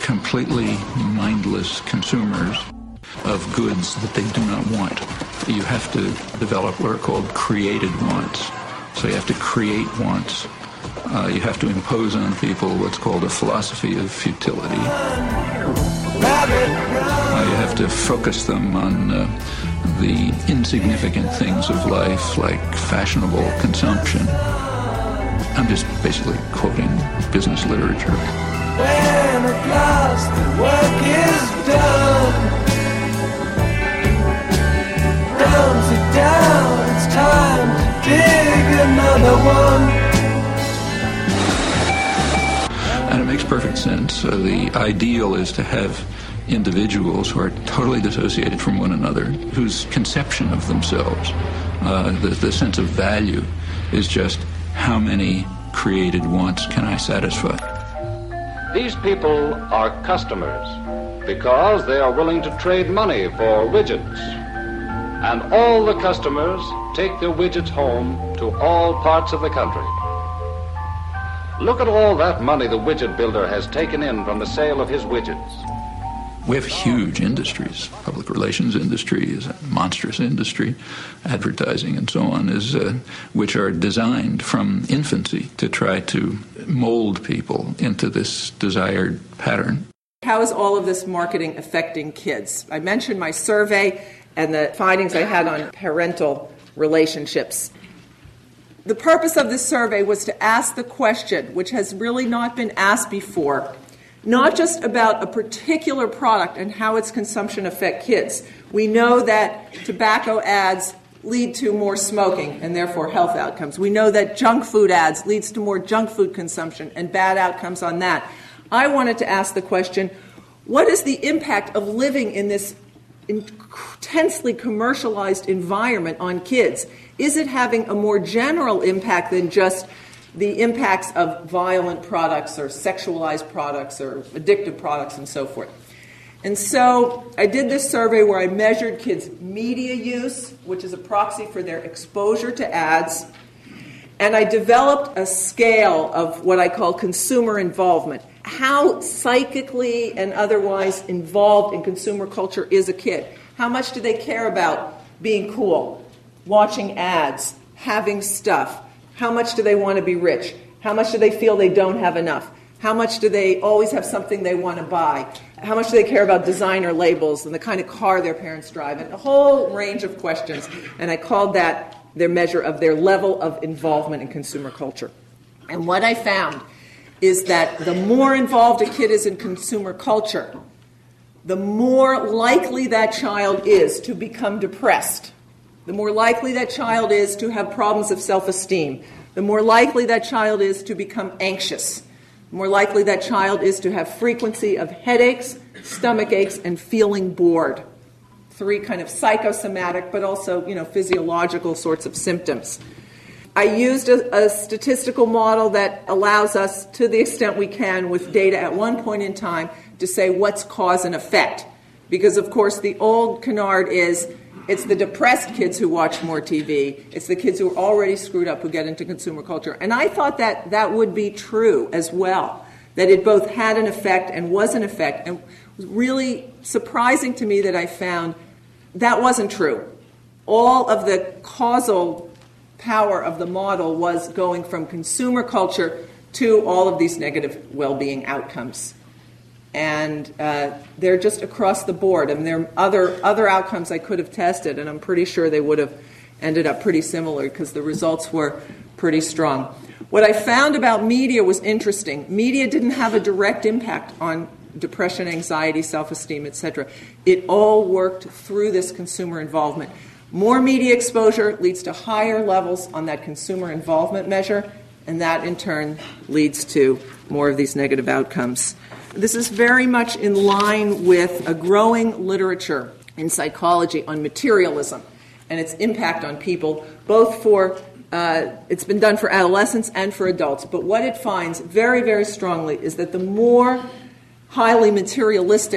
completely mindless consumers of goods that they do not want. You have to develop what are called created wants. So you have to create wants. You have to impose on people what's called a philosophy of futility. You have to focus them on the insignificant things of life, like fashionable consumption. I'm just basically quoting business literature. When at last the work is done, down, it's time to dig another one. And it makes perfect sense. The ideal is to have individuals who are totally dissociated from one another, whose conception of themselves, the sense of value, is just how many created wants can I satisfy. These people are customers because they are willing to trade money for widgets. And all the customers take their widgets home to all parts of the country. Look at all that money the widget builder has taken in from the sale of his widgets. We have huge industries. Public relations industry is a monstrous industry. Advertising and so on is which are designed from infancy to try to mold people into this desired pattern. How is all of this marketing affecting kids? I mentioned my survey and the findings I had on parental relationships. The purpose of this survey was to ask the question, which has really not been asked before, not just about a particular product and how its consumption affect kids. We know that tobacco ads lead to more smoking and therefore health outcomes. We know that junk food ads leads to more junk food consumption and bad outcomes on that. I wanted to ask the question, what is the impact of living in this intensely commercialized environment on kids? Is it having a more general impact than just the impacts of violent products or sexualized products or addictive products and so forth? And so I did this survey where I measured kids' media use, which is a proxy for their exposure to ads, and I developed a scale of what I call consumer involvement. How psychically and otherwise involved in consumer culture is a kid? How much do they care about being cool, watching ads, having stuff? How much do they want to be rich? How much do they feel they don't have enough? How much do they always have something they want to buy? How much do they care about designer labels and the kind of car their parents drive? And a whole range of questions. And I called that their measure of their level of involvement in consumer culture. And what I found is that the more involved a kid is in consumer culture, the more likely that child is to become depressed, the more likely that child is to have problems of self-esteem, the more likely that child is to become anxious, the more likely that child is to have frequency of headaches, stomach aches, and feeling bored. 3 kind of psychosomatic, but also, physiological sorts of symptoms. I used a statistical model that allows us, to the extent we can, with data at one point in time, to say what's cause and effect. Because, of course, the old canard is it's the depressed kids who watch more TV. It's the kids who are already screwed up who get into consumer culture. And I thought that that would be true as well, that it both had an effect and was an effect. And it was really surprising to me that I found that wasn't true. All of the causal power of the model was going from consumer culture to all of these negative well-being outcomes. And they're just across the board. And there are other outcomes I could have tested, and I'm pretty sure they would have ended up pretty similar because the results were pretty strong. What I found about media was interesting. Media didn't have a direct impact on depression, anxiety, self-esteem, etc. It all worked through this consumer involvement. More media exposure leads to higher levels on that consumer involvement measure, and that in turn leads to more of these negative outcomes. This is very much in line with a growing literature in psychology on materialism and its impact on people, both for, it's been done for adolescents and for adults, but what it finds very, very strongly is that the more highly materialistic a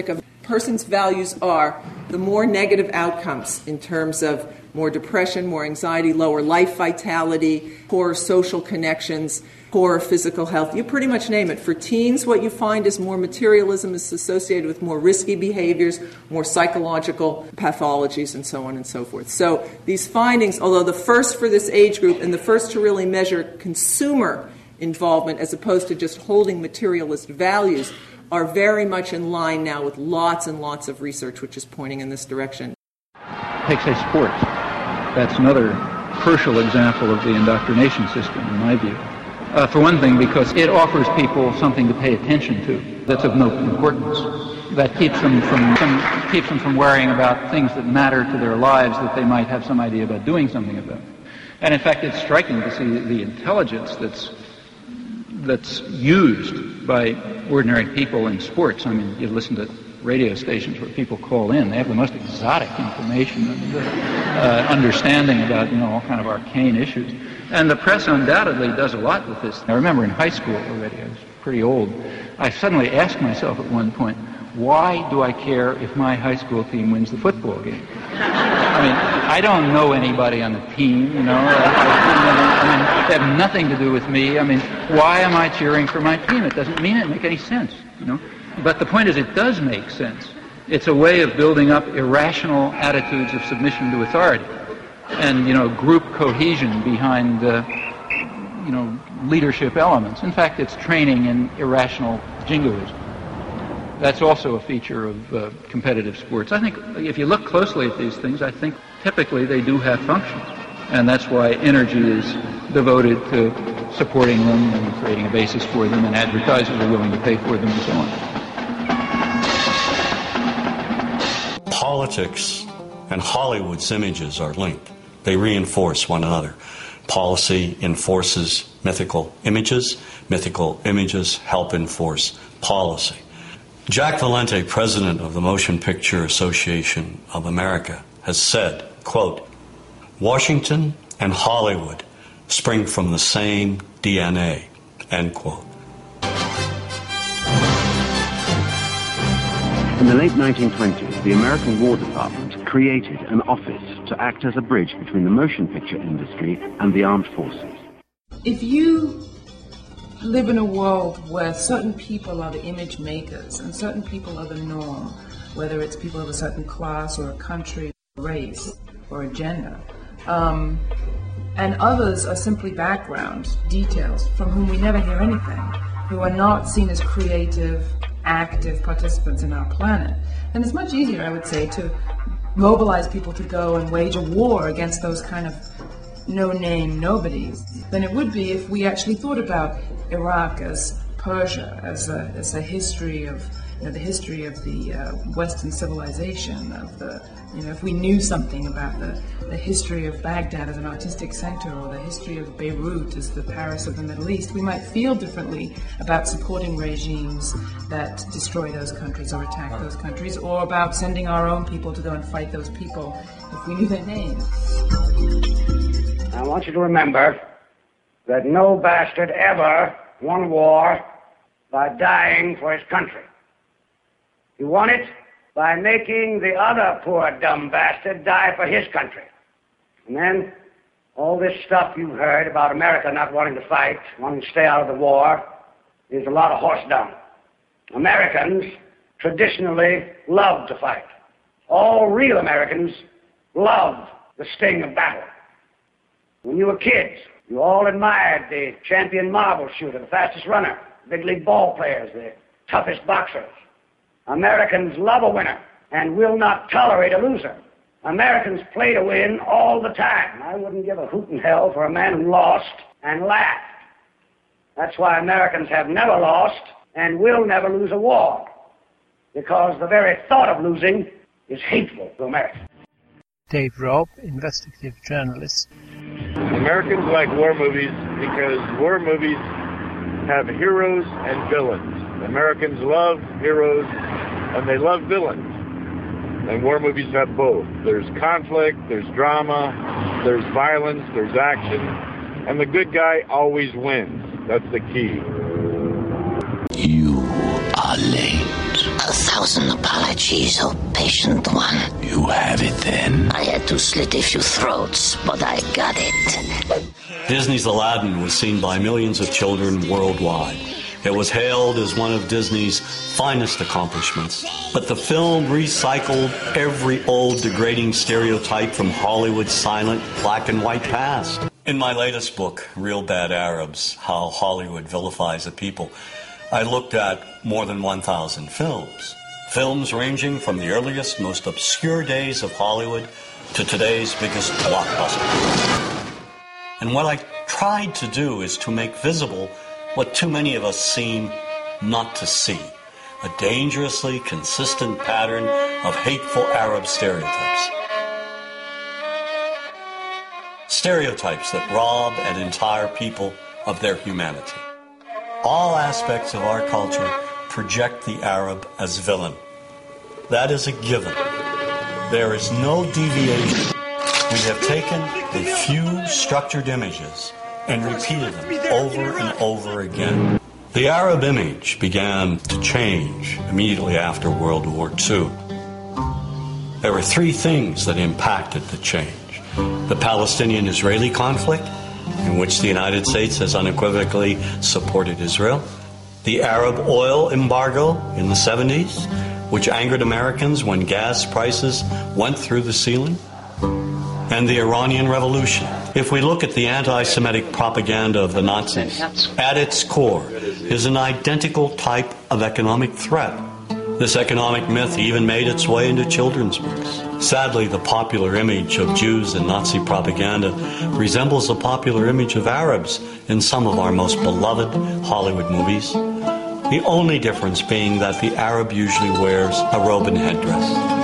person's values are, the more negative outcomes in terms of more depression, more anxiety, lower life vitality, poorer social connections, poorer physical health. You pretty much name it. For teens, what you find is more materialism is associated with more risky behaviors, more psychological pathologies, and so on and so forth. So these findings, although the first for this age group and the first to really measure consumer involvement as opposed to just holding materialist values, are very much in line now with lots and lots of research which is pointing in this direction. Take, say, sports. That's another crucial example of the indoctrination system, in my view. For one thing, because it offers people something to pay attention to that's of no importance. That keeps them from worrying about things that matter to their lives that they might have some idea about doing something about. And in fact, it's striking to see the intelligence that's used by ordinary people in sports. I mean, you listen to radio stations where people call in. They have the most exotic information and understanding about, all kind of arcane issues. And the press undoubtedly does a lot with this. I remember in high school already, I was pretty old, I suddenly asked myself at one point, why do I care if my high school team wins the football game? I mean, I don't know anybody on the team, they have nothing to do with me. I mean, why am I cheering for my team? It doesn't make any sense, But the point is, it does make sense. It's a way of building up irrational attitudes of submission to authority and, group cohesion behind, leadership elements. In fact, it's training in irrational jingoism. That's also a feature of competitive sports. I think if you look closely at these things, I think typically they do have functions. And that's why energy is devoted to supporting them and creating a basis for them, and advertisers are willing to pay for them and so on. Politics and Hollywood's images are linked. They reinforce one another. Policy enforces mythical images. Mythical images help enforce policy. Jack Valente, president of the Motion Picture Association of America, has said, quote, Washington and Hollywood spring from the same DNA, end quote. In the late 1920s, the American War Department created an office to act as a bridge between the motion picture industry and the armed forces. If you live in a world where certain people are the image makers and certain people are the norm, whether it's people of a certain class or a country, race, or a gender, and others are simply background details from whom we never hear anything, who are not seen as creative, active participants in our planet, then it's much easier, I would say, to mobilize people to go and wage a war against those kind of no-name nobodies than it would be if we actually thought about Iraq as Persia, as a history of the history of the Western civilization, of the if we knew something about the history of Baghdad as an artistic center, or the history of Beirut as the Paris of the Middle East, we might feel differently about supporting regimes that destroy those countries or attack those countries, or about sending our own people to go and fight those people if we knew their names. I want you to remember that no bastard ever won a war by dying for his country. He won it by making the other poor dumb bastard die for his country. And then all this stuff you've heard about America not wanting to fight, wanting to stay out of the war, is a lot of horse dung. Americans traditionally love to fight. All real Americans love the sting of battle. When you were kids, you all admired the champion marble shooter, the fastest runner, big league ball players, the toughest boxers. Americans love a winner and will not tolerate a loser. Americans play to win all the time. I wouldn't give a hoot in hell for a man who lost and laughed. That's why Americans have never lost and will never lose a war, because the very thought of losing is hateful to America. Dave Robb, investigative journalist. Americans like war movies because war movies have heroes and villains. Americans love heroes and they love villains. And war movies have both. There's conflict, there's drama, there's violence, there's action, and the good guy always wins. That's the key. You are late. So 1,000 apologies, oh patient one. You have it then. I had to slit a few throats, but I got it. Disney's Aladdin was seen by millions of children worldwide. It was hailed as one of Disney's finest accomplishments. But the film recycled every old degrading stereotype from Hollywood's silent black and white past. In my latest book, Real Bad Arabs, How Hollywood Vilifies a People, I looked at more than 1,000 films. Films ranging from the earliest, most obscure days of Hollywood to today's biggest blockbuster. And what I tried to do is to make visible what too many of us seem not to see. A dangerously consistent pattern of hateful Arab stereotypes. Stereotypes that rob an entire people of their humanity. All aspects of our culture project the Arab as villain. That is a given. There is no deviation. We have taken a few structured images and repeated them over and over again. The Arab image began to change immediately after World War II. There were three things that impacted the change. The Palestinian-Israeli conflict, in which the United States has unequivocally supported Israel. The Arab oil embargo in the 70s, which angered Americans when gas prices went through the ceiling. And the Iranian Revolution. If we look at the anti-Semitic propaganda of the Nazis, at its core is an identical type of economic threat. This economic myth even made its way into children's books. Sadly, the popular image of Jews in Nazi propaganda resembles the popular image of Arabs in some of our most beloved Hollywood movies. The only difference being that the Arab usually wears a robe and headdress.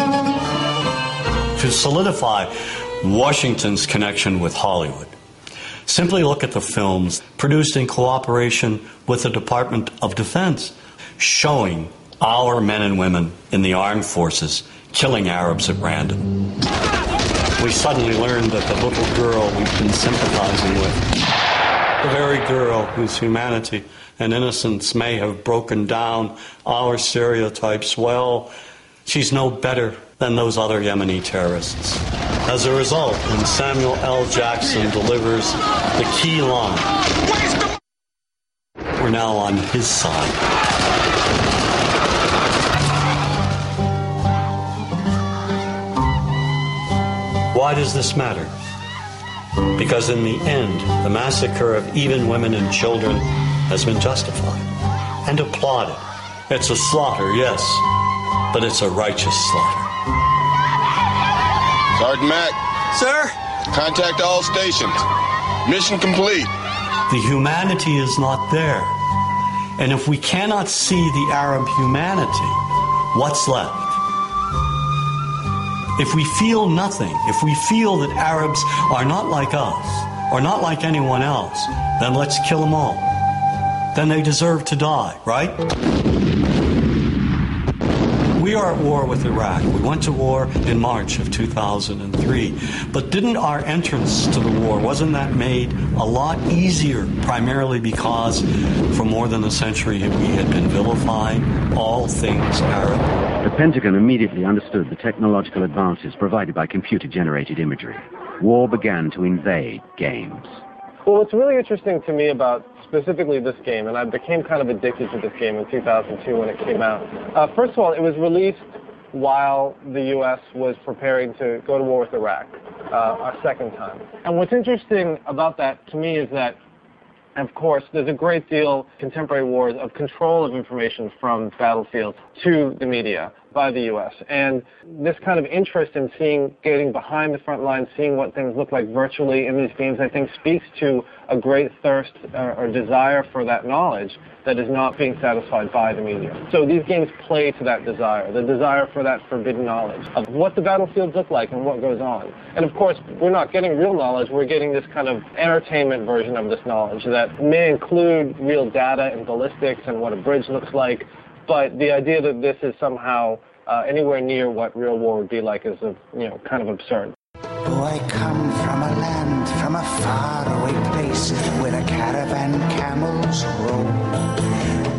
To solidify Washington's connection with Hollywood, simply look at the films produced in cooperation with the Department of Defense, showing our men and women in the armed forces killing Arabs at random. We suddenly learned that the little girl we've been sympathizing with, the very girl whose humanity and innocence may have broken down our stereotypes, well, she's no better than those other Yemeni terrorists. As a result, when Samuel L. Jackson delivers the key line, we're now on his side. Why does this matter? Because in the end, the massacre of even women and children has been justified and applauded. It's a slaughter, yes, but it's a righteous slaughter. Sergeant Mack. Sir? Contact all stations. Mission complete. The humanity is not there. And if we cannot see the Arab humanity, what's left? If we feel nothing, if we feel that Arabs are not like us, or not like anyone else, then let's kill them all. Then they deserve to die, right? We are at war with Iraq. We went to war in March of 2003. But didn't our entrance to the war, wasn't that made a lot easier, primarily because for more than a century we had been vilifying all things Arab? The Pentagon immediately understood the technological advances provided by computer-generated imagery. War began to invade games. Well, what's really interesting to me about specifically this game, and I became kind of addicted to this game in 2002 when it came out. First of all, it was released while the U.S. was preparing to go to war with Iraq, our second time. And what's interesting about that to me is that, of course, there's a great deal, contemporary wars, of control of information from battlefields to the media by the U.S. And this kind of interest in getting behind the front lines, seeing what things look like virtually in these games, I think speaks to a great thirst or desire for that knowledge that is not being satisfied by the media. So these games play to that desire, the desire for that forbidden knowledge of what the battlefields look like and what goes on. And of course, we're not getting real knowledge, we're getting this kind of entertainment version of this knowledge that may include real data and ballistics and what a bridge looks like, but the idea that this is somehow anywhere near what real war would be like is, kind of absurd. Oh, I come from a land, from a faraway place, where a caravan camels roam.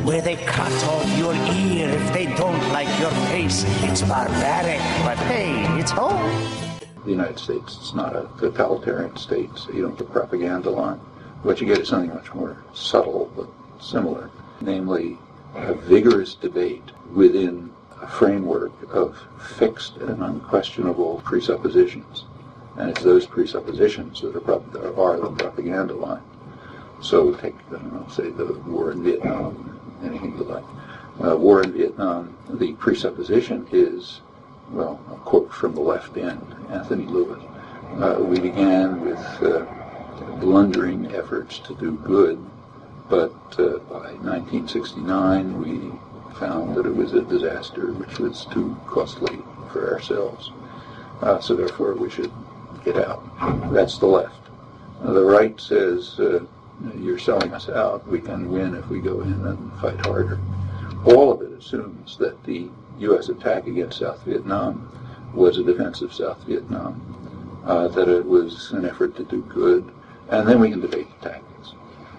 where they cut off your ear if they don't like your face. It's barbaric, but hey, it's home. The United States is not a totalitarian state, so you don't get propaganda line. What you get is something much more subtle but similar, namely a vigorous debate within a framework of fixed and unquestionable presuppositions. And it's those presuppositions that are the propaganda line. So take, say the war in Vietnam, anything you like. War in Vietnam, the presupposition is, well, a quote from the left end, Anthony Lewis. We began with blundering efforts to do good, but by 1969 we found that it was a disaster which was too costly for ourselves. So therefore we should get out. That's the left. The right says, you're selling us out, we can win if we go in and fight harder. All of it assumes that the U.S. attack against South Vietnam was a defense of South Vietnam, that it was an effort to do good, and then we can debate the tactics.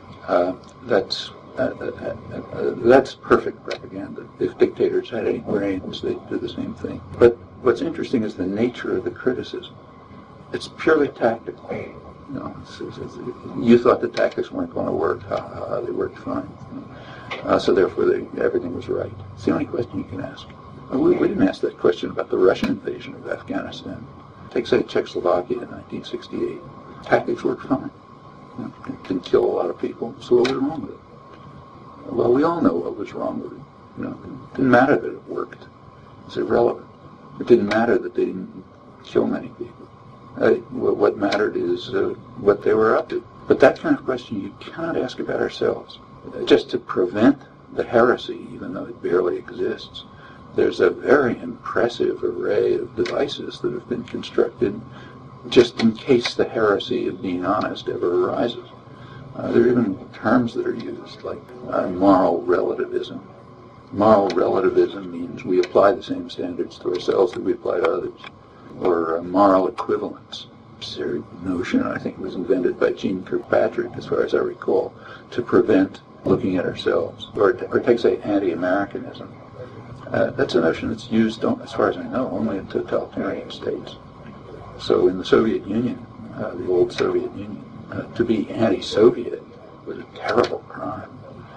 That's perfect propaganda. If dictators had any brains, they'd do the same thing. But what's interesting is the nature of the criticism. It's purely tactical. You thought the tactics weren't going to work. They worked fine. So therefore, everything was right. It's the only question you can ask. We didn't ask that question about the Russian invasion of Afghanistan. Take, say, Czechoslovakia in 1968. Tactics worked fine. Can kill a lot of people. So what was wrong with it? Well, we all know what was wrong with it. It didn't matter that it worked. It's irrelevant. It didn't matter that they didn't kill many people. What mattered is what they were up to. But that kind of question you cannot ask about ourselves. Just to prevent the heresy, even though it barely exists, there's a very impressive array of devices that have been constructed just in case the heresy of being honest ever arises. There are even terms that are used, like moral relativism. Moral relativism means we apply the same standards to ourselves that we apply to others. Or moral equivalence. Absurd notion, I think it was invented by Gene Kirkpatrick, as far as I recall, to prevent looking at ourselves. Or take, say, anti-Americanism. That's a notion that's used, as far as I know, only in totalitarian states. So in the Soviet Union, the old Soviet Union, to be anti-Soviet was a terrible crime.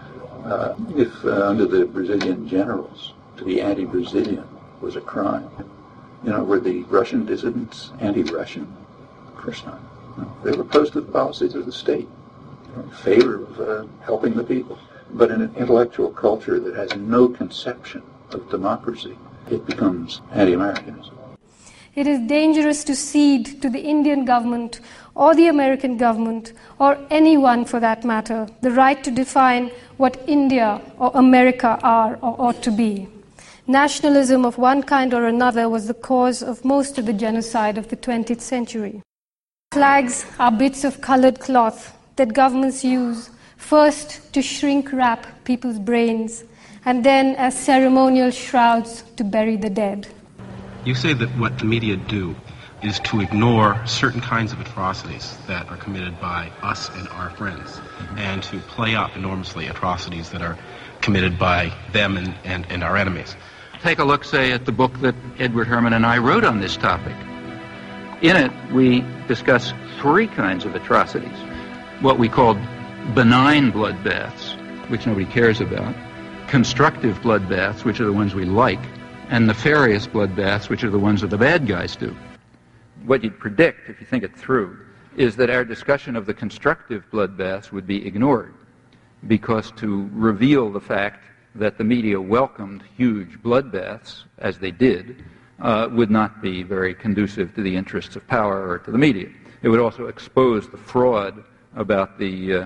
If under the Brazilian generals, to be anti-Brazilian was a crime. Were the Russian dissidents anti-Russian? Of course not. No. They were opposed to the policies of the state, in favor of helping the people. But in an intellectual culture that has no conception of democracy, it becomes anti-Americanism. It is dangerous to cede to the Indian government or the American government, or anyone for that matter, the right to define what India or America are or ought to be. Nationalism of one kind or another was the cause of most of the genocide of the 20th century. Flags are bits of colored cloth that governments use first to shrink wrap people's brains and then as ceremonial shrouds to bury the dead. You say that what the media do is to ignore certain kinds of atrocities that are committed by us and our friends and to play up enormously atrocities that are committed by them and our enemies. Take a look, say, at the book that Edward Herman and I wrote on this topic. In it, we discuss three kinds of atrocities. What we called benign bloodbaths, which nobody cares about, constructive bloodbaths, which are the ones we like, and nefarious bloodbaths, which are the ones that the bad guys do. What you'd predict, if you think it through, is that our discussion of the constructive bloodbaths would be ignored, because to reveal the fact that the media welcomed huge bloodbaths, as they did, would not be very conducive to the interests of power or to the media. It would also expose the fraud about the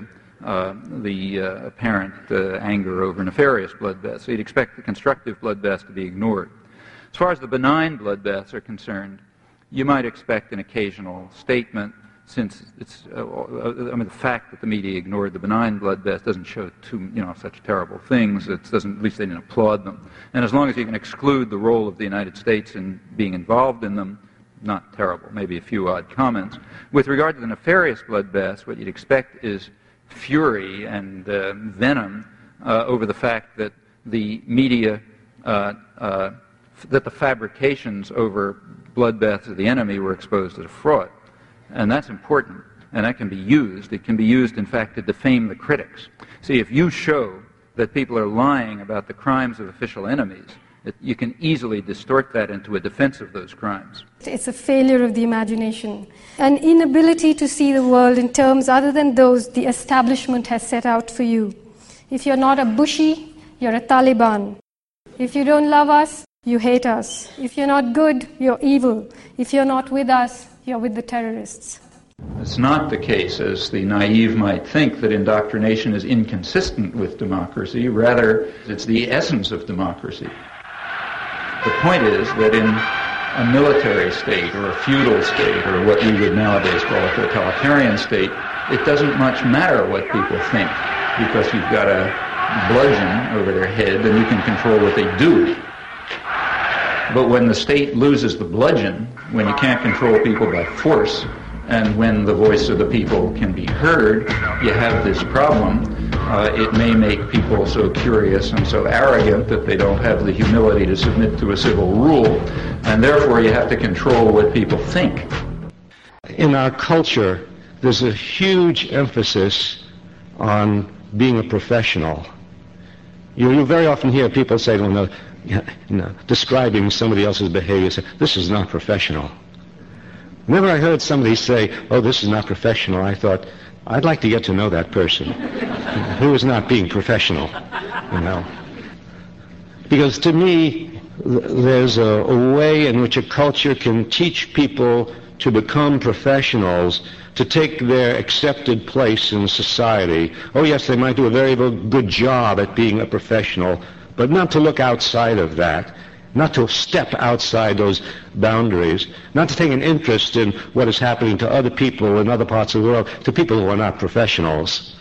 apparent anger over nefarious bloodbaths. So you'd expect the constructive bloodbaths to be ignored. As far as the benign bloodbaths are concerned, you might expect an occasional statement, since it's, the fact that the media ignored the benign bloodbaths doesn't show such terrible things. It doesn't, at least they didn't applaud them. And as long as you can exclude the role of the United States in being involved in them, not terrible, maybe a few odd comments. With regard to the nefarious bloodbaths, what you'd expect is fury and venom over the fact that the media, that the fabrications over bloodbaths of the enemy were exposed as a fraud. And that's important, and that can be used. It can be used, in fact, to defame the critics. See, if you show that people are lying about the crimes of official enemies, you can easily distort that into a defense of those crimes. It's a failure of the imagination, an inability to see the world in terms other than those the establishment has set out for you. If you're not a Bushi, you're a Taliban. If you don't love us, you hate us. If you're not good, you're evil. If you're not with us, you're with the terrorists. It's not the case, as the naive might think, that indoctrination is inconsistent with democracy. Rather, it's the essence of democracy. The point is that in a military state or a feudal state or what we would nowadays call a totalitarian state, it doesn't much matter what people think because you've got a bludgeon over their head and you can control what they do. But when the state loses the bludgeon, when you can't control people by force, and when the voice of the people can be heard, you have this problem. It may make people so curious and so arrogant that they don't have the humility to submit to a civil rule, and therefore you have to control what people think. In our culture, there's a huge emphasis on being a professional. You very often hear people say, describing somebody else's behavior, say, this is not professional. Whenever I heard somebody say, oh, this is not professional, I thought, I'd like to get to know that person who is not being professional, Because to me, there's a way in which a culture can teach people to become professionals, to take their accepted place in society. Oh, yes, they might do a very good job at being a professional, but not to look outside of that. Not to step outside those boundaries, not to take an interest in what is happening to other people in other parts of the world, to people who are not professionals.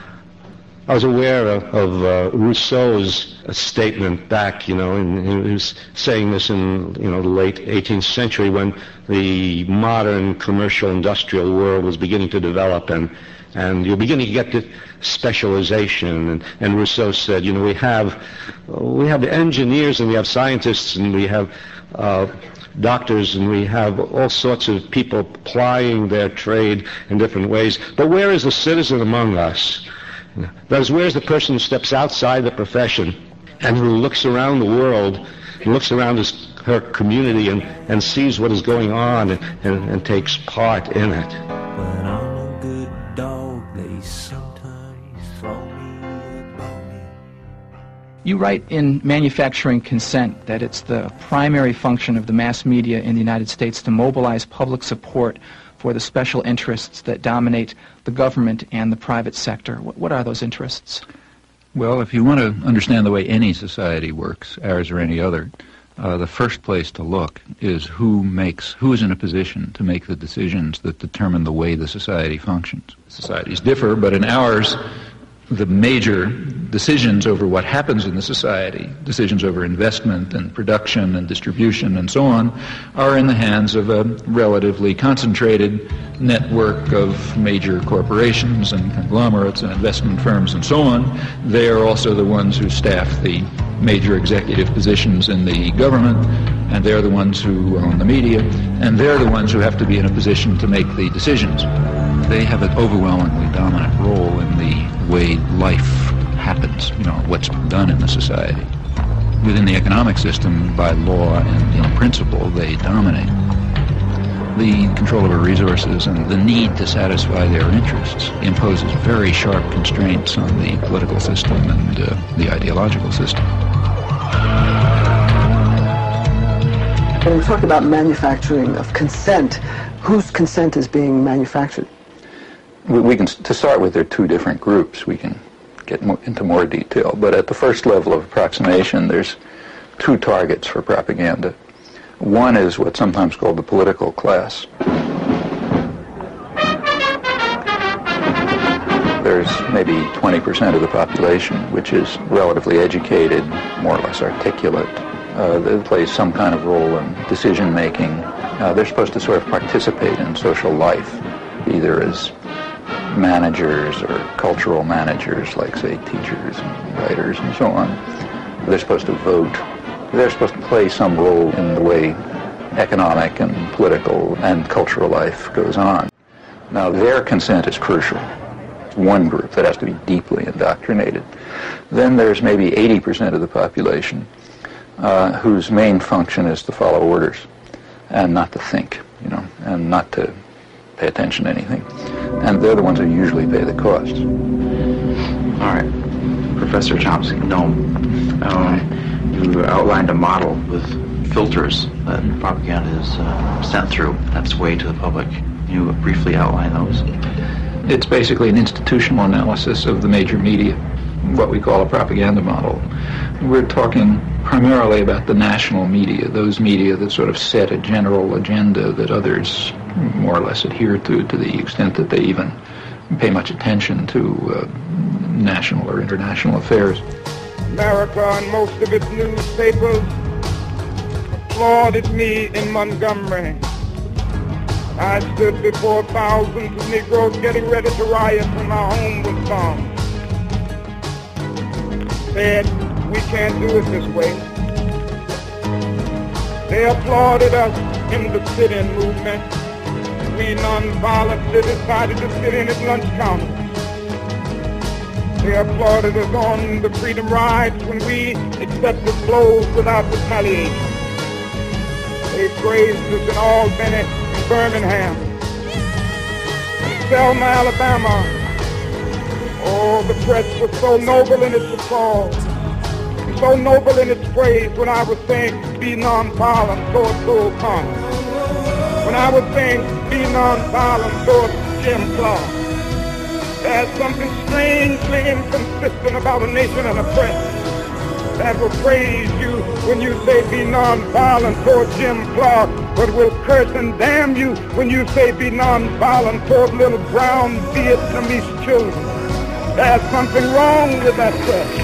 I was aware of Rousseau's statement back, and he was saying this in, the late 18th century when the modern commercial industrial world was beginning to develop and you're beginning to get the specialization. And Rousseau said, we have engineers and we have scientists and we have doctors and we have all sorts of people plying their trade in different ways. But where is the citizen among us? That is, where is the person who steps outside the profession and who looks around the world, looks around her community and sees what is going on and takes part in it? When I'm a good dog, they sometimes throw me a bone. You write in Manufacturing Consent that it's the primary function of the mass media in the United States to mobilize public support for the special interests that dominate the government and the private sector. What are those interests? Well, if you want to understand the way any society works, ours or any other, the first place to look is who is in a position to make the decisions that determine the way the society functions. Societies differ, but in ours, the major decisions over what happens in the society, decisions over investment and production and distribution and so on, are in the hands of a relatively concentrated network of major corporations and conglomerates and investment firms and so on. They are also the ones who staff the major executive positions in the government, and they're the ones who own the media, and they're the ones who have to be in a position to make the decisions. They have an overwhelmingly dominant role in the way life happens, what's done in the society. Within the economic system, by law and in principle, they dominate. The control of our resources and the need to satisfy their interests imposes very sharp constraints on the political system and the ideological system. When we talk about manufacturing of consent, whose consent is being manufactured? We can, to start with, there are two different groups. We can get into more detail, but at the first level of approximation, there's two targets for propaganda. One is what's sometimes called the political class. There's maybe 20% of the population which is relatively educated, more or less articulate. They play some kind of role in decision-making. They're supposed to sort of participate in social life, either as managers or cultural managers, like, say, teachers and writers and so on. They're supposed to vote. They're supposed to play some role in the way economic and political and cultural life goes on. Now, their consent is crucial. It's one group that has to be deeply indoctrinated. Then there's maybe 80% of the population whose main function is to follow orders and not to think, and not to pay attention to anything. And they're the ones who usually pay the costs. All right. Professor Chomsky, you outlined a model with filters that propaganda is sent through. That's way to the public. Can you briefly outline those? It's basically an institutional analysis of the major media, what we call a propaganda model. We're talking primarily about the national media, those media that sort of set a general agenda that others more or less adhere to the extent that they even pay much attention to national or international affairs. America and most of its newspapers applauded me in Montgomery. I stood before thousands of Negroes getting ready to riot when my home was bombed. Said, we can't do it this way. They applauded us in the sit-in movement. We nonviolently decided to sit in at lunch counters. They applauded us on the freedom rides when we accepted blows without retaliation. They praised us in Albany and Birmingham. In Selma, Alabama, oh, the press was so noble in its applause, so noble in its praise when I was saying, be nonviolent towards Bull Connor. When I was saying, be nonviolent towards Jim Clark. There's something strangely inconsistent about a nation and a press that will praise you when you say be nonviolent toward Jim Clark, but will curse and damn you when you say be nonviolent toward little brown Vietnamese children. There's something wrong with that press.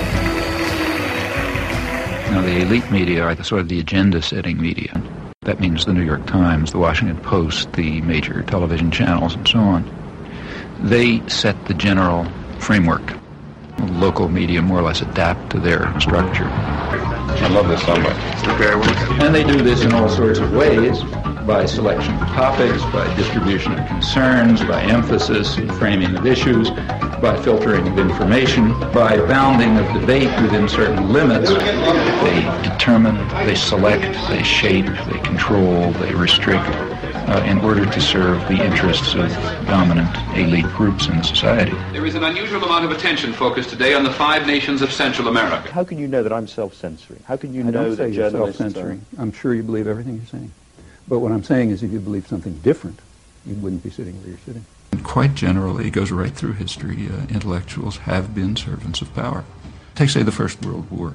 Now, the elite media are sort of the agenda-setting media. That means the New York Times, the Washington Post, the major television channels, and so on. They set the general framework. Local media more or less adapt to their structure. I love this so much. And they do this in all sorts of ways, by selection of topics, by distribution of concerns, by emphasis and framing of issues, by filtering of information, by bounding of debate within certain limits. They determine, they select, they shape, they control, they restrict in order to serve the interests of dominant elite groups in society. There is an unusual amount of attention focused today on the 5 nations of Central America. How can you know that I'm self-censoring? How can you know don't that say you're journalists self-censoring. I'm sure you believe everything you're saying. But what I'm saying is if you believe something different, you wouldn't be sitting where you're sitting. Quite generally, it goes right through history, intellectuals have been servants of power. Take, say, the First World War.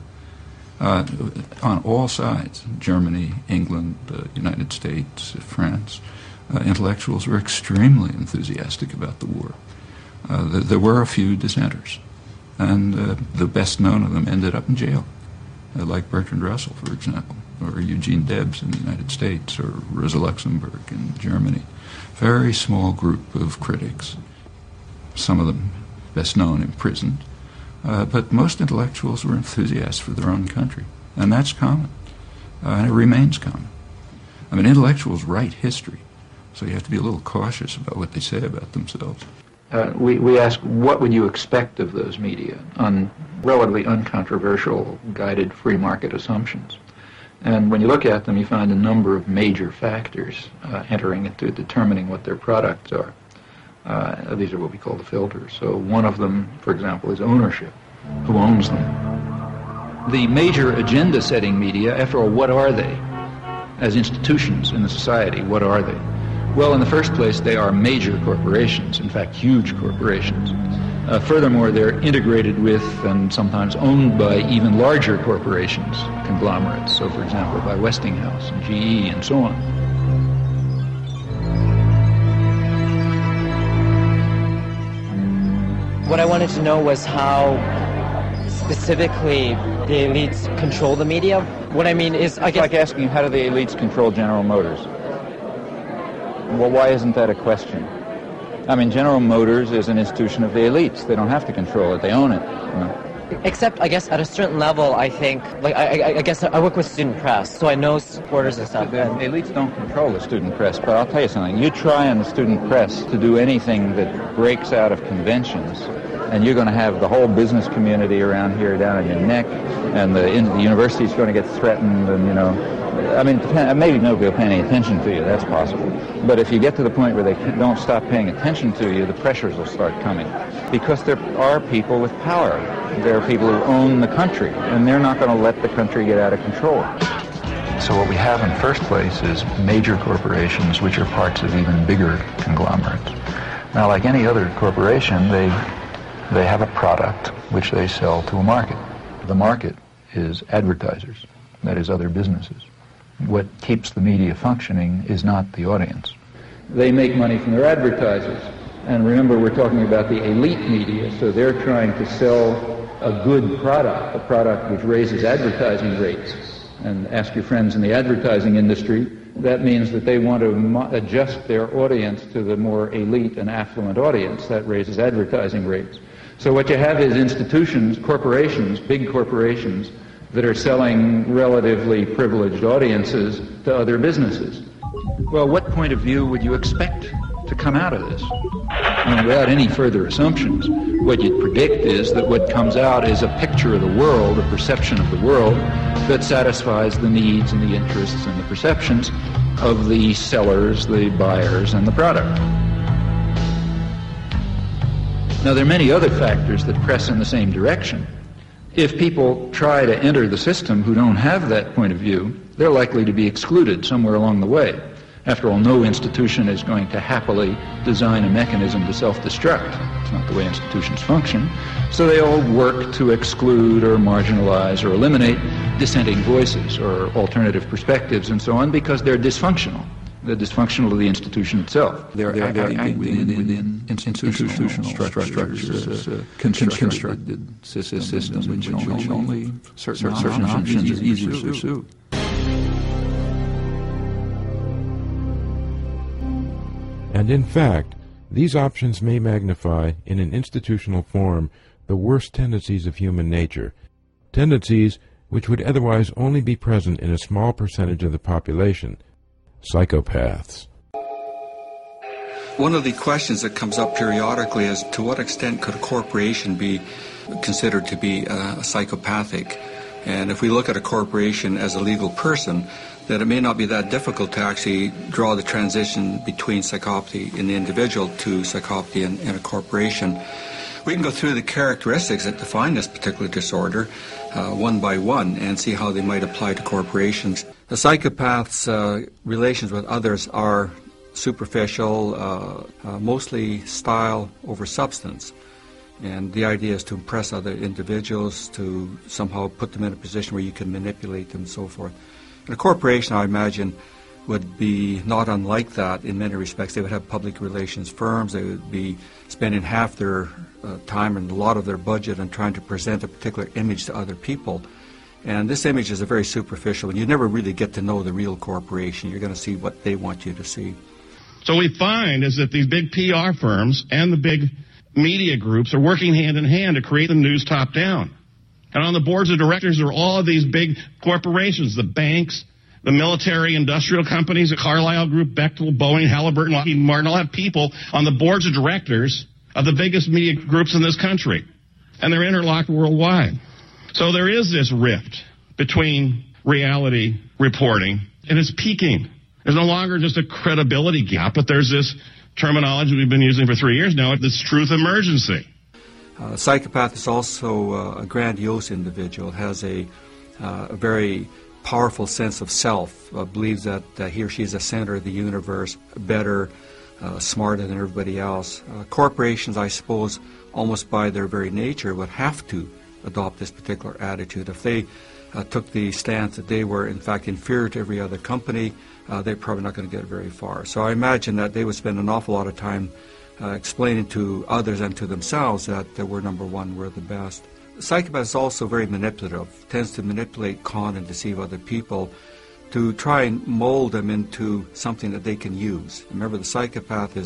On all sides, Germany, England, the United States, France, intellectuals were extremely enthusiastic about the war. There were a few dissenters, and the best known of them ended up in jail, like Bertrand Russell, for example, or Eugene Debs in the United States, or Rosa Luxemburg in Germany. Very small group of critics, some of them best known imprisoned. But most intellectuals were enthusiasts for their own country, and that's common, and it remains common. I mean, intellectuals write history, so you have to be a little cautious about what they say about themselves. We ask, what would you expect of those media on relatively uncontroversial, guided free market assumptions? And when you look at them, you find a number of major factors entering into determining what their products are. These are what we call the filters. So one of them, for example, is ownership. Who owns them? The major agenda-setting media, after all, what are they? As institutions in the society, what are they? Well, in the first place, they are major corporations, in fact, huge corporations. Furthermore, they're integrated with and sometimes owned by even larger corporations, conglomerates. So, for example, by Westinghouse and GE and so on. What I wanted to know was how specifically the elites control the media. What I mean is, I guess... It's like asking, how do the elites control General Motors? Well, why isn't that a question? I mean, General Motors is an institution of the elites. They don't have to control it. They own it. You know? Except, I guess, at a certain level, I think, like, I guess I work with student press, so I know supporters and stuff. The elites don't control the student press, but I'll tell you something. You try in the student press to do anything that breaks out of conventions, and you're going to have the whole business community around here down on your neck, and the university's going to get threatened, and, you know, I mean, maybe nobody will pay any attention to you. That's possible. But if you get to the point where they don't stop paying attention to you, the pressures will start coming. Because there are people with power. There are people who own the country, and they're not going to let the country get out of control. So what we have in the first place is major corporations, which are parts of even bigger conglomerates. Now, like any other corporation, they have a product which they sell to a market. The market is advertisers, that is, other businesses. What keeps the media functioning is not the audience. They make money from their advertisers. And remember, we're talking about the elite media, so they're trying to sell a good product, a product which raises advertising rates. And ask your friends in the advertising industry, that means that they want to adjust their audience to the more elite and affluent audience. That raises advertising rates. So what you have is institutions, corporations, big corporations, that are selling relatively privileged audiences to other businesses. Well, what point of view would you expect to come out of this? I mean, without any further assumptions, what you'd predict is that what comes out is a picture of the world, a perception of the world that satisfies the needs and the interests and the perceptions of the sellers, the buyers, and the product. Now, there are many other factors that press in the same direction. If people try to enter the system who don't have that point of view, they're likely to be excluded somewhere along the way. After all, no institution is going to happily design a mechanism to self-destruct. It's not the way institutions function. So they all work to exclude or marginalize or eliminate dissenting voices or alternative perspectives and so on because they're dysfunctional. They're dysfunctional to the institution itself. They're acting within institutional structures, constructed systems which only certain options are easy to pursue. And in fact, these options may magnify, in an institutional form, the worst tendencies of human nature, tendencies which would otherwise only be present in a small percentage of the population, psychopaths. One of the questions that comes up periodically is to what extent could a corporation be considered to be psychopathic? And if we look at a corporation as a legal person, that it may not be that difficult to actually draw the transition between psychopathy in the individual to psychopathy in a corporation. We can go through the characteristics that define this particular disorder one by one and see how they might apply to corporations. The psychopath's relations with others are superficial, mostly style over substance. And the idea is to impress other individuals, to somehow put them in a position where you can manipulate them and so forth. And a corporation, I imagine, would be not unlike that in many respects. They would have public relations firms. They would be spending half their time and a lot of their budget on trying to present a particular image to other people. And this image is a very superficial, and you never really get to know the real corporation. You're going to see what they want you to see. So we find is that these big PR firms and the big media groups are working hand in hand to create the news top down. And on the boards of directors are all of these big corporations, the banks, the military, industrial companies, the Carlyle Group, Bechtel, Boeing, Halliburton, Lockheed Martin, all have people on the boards of directors of the biggest media groups in this country. And they're interlocked worldwide. So there is this rift between reality reporting, and it's peaking. There's no longer just a credibility gap, but there's this terminology we've been using for 3 years now, this truth emergency. A psychopath is also a grandiose individual, has a very powerful sense of self, believes that he or she is the center of the universe, better, smarter than everybody else. Corporations, I suppose, almost by their very nature, would have to adopt this particular attitude. If they took the stance that they were, in fact, inferior to every other company, they're probably not going to get very far. So I imagine that they would spend an awful lot of time explaining to others and to themselves that we're number one, we're the best. The psychopath is also very manipulative, tends to manipulate, con, and deceive other people to try and mold them into something that they can use. Remember, the psychopath is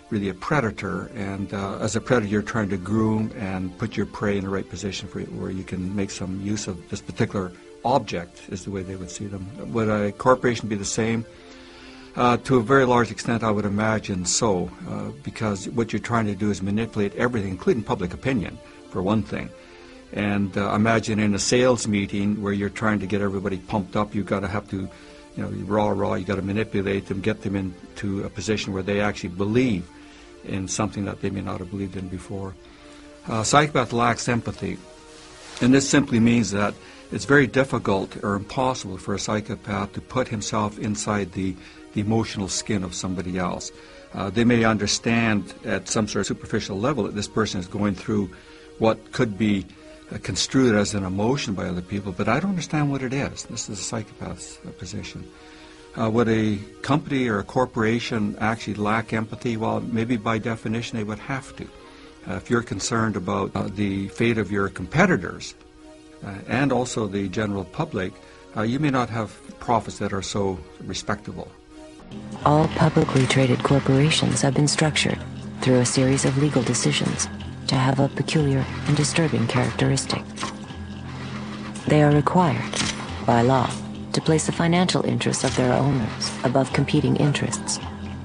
really a predator, and as a predator you're trying to groom and put your prey in the right position for where you can make some use of this particular object, is the way they would see them. Would a corporation be the same? To a very large extent, I would imagine so, because what you're trying to do is manipulate everything, including public opinion, for one thing. And imagine in a sales meeting where you're trying to get everybody pumped up, you've got to have to, raw, you've got to manipulate them, get them into a position where they actually believe in something that they may not have believed in before. Psychopath lacks empathy, and this simply means that it's very difficult or impossible for a psychopath to put himself inside the emotional skin of somebody else. They may understand at some sort of superficial level that this person is going through what could be construed as an emotion by other people, but I don't understand what it is. This is a psychopath's position. Would a company or a corporation actually lack empathy? Well, maybe by definition they would have to. If you're concerned about the fate of your competitors and also the general public, you may not have profits that are so respectable. All publicly traded corporations have been structured through a series of legal decisions to have a peculiar and disturbing characteristic. They are required, by law, to place the financial interests of their owners above competing interests.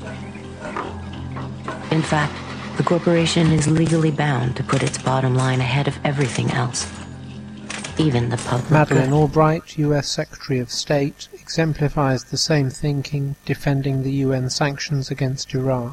In fact, the corporation is legally bound to put its bottom line ahead of everything else, even the public Madeleine good. Albright, U.S. Secretary of State, exemplifies the same thinking, defending the UN sanctions against Iraq.